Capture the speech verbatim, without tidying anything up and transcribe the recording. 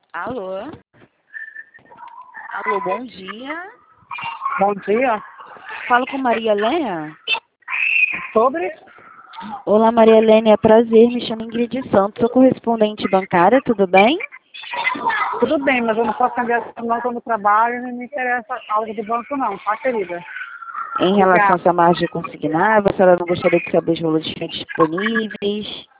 Alô? Alô, bom dia. Bom dia. Falo com Maria Helena? Sobre? Olá, Maria Helena, é prazer, me chamo Ingrid Santos, sou correspondente bancária, tudo bem? Tudo bem, mas eu não posso cambiar não estou no trabalho e não me interessa algo do banco não, tá, querida? Em relação a Obrigada. essa margem consignada, a senhora não gostaria de saber os valores disponíveis?